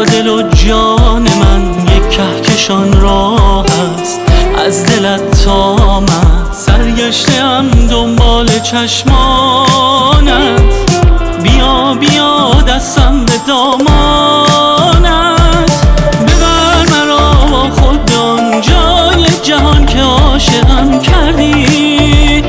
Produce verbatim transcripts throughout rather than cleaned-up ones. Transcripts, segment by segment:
دل و جان من یک کهکشان راه است، از دلت تا من سرگشته‌ام دنبال چشمانت. بیا بیا دستم به دامانت، ببر مرا با خود به آن جای جهان که عاشقم کردی.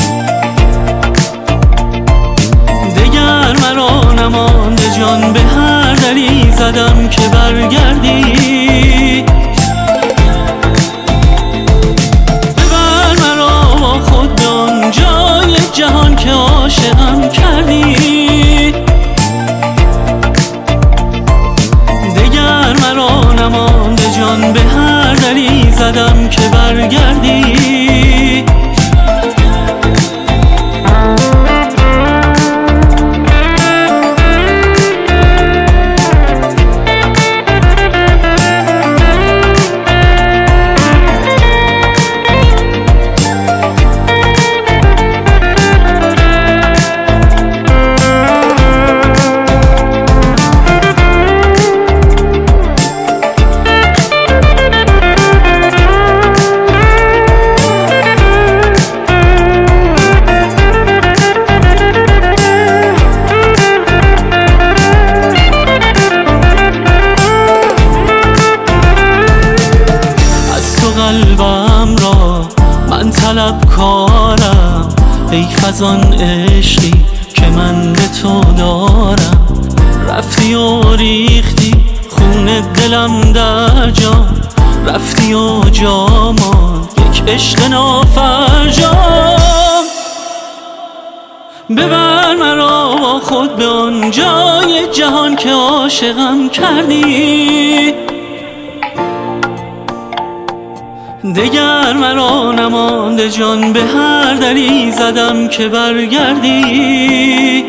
دگر مرا نمانده جان، به هر دری زدم که برگردی. ببر مرا با خود به آن جای جهان که عاشقم کردی. دگر مرا نمانده جان، به هر دری زدم که برگردی. قلبم را من طلبکارم، حیف از آن عشقی که من به تو دارم. رفتی و ریختی خون دلم در جان، رفتی و جا ماند یک عشق نافرجام. ببر مرا با خود به آن جای جهان که عاشقم کردی. دگر مرا نمانده جان، به هر دری زدم که برگردی.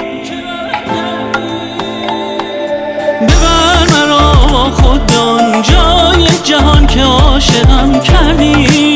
ببر مرا با خود به آن جای جهان که عاشقم کردی.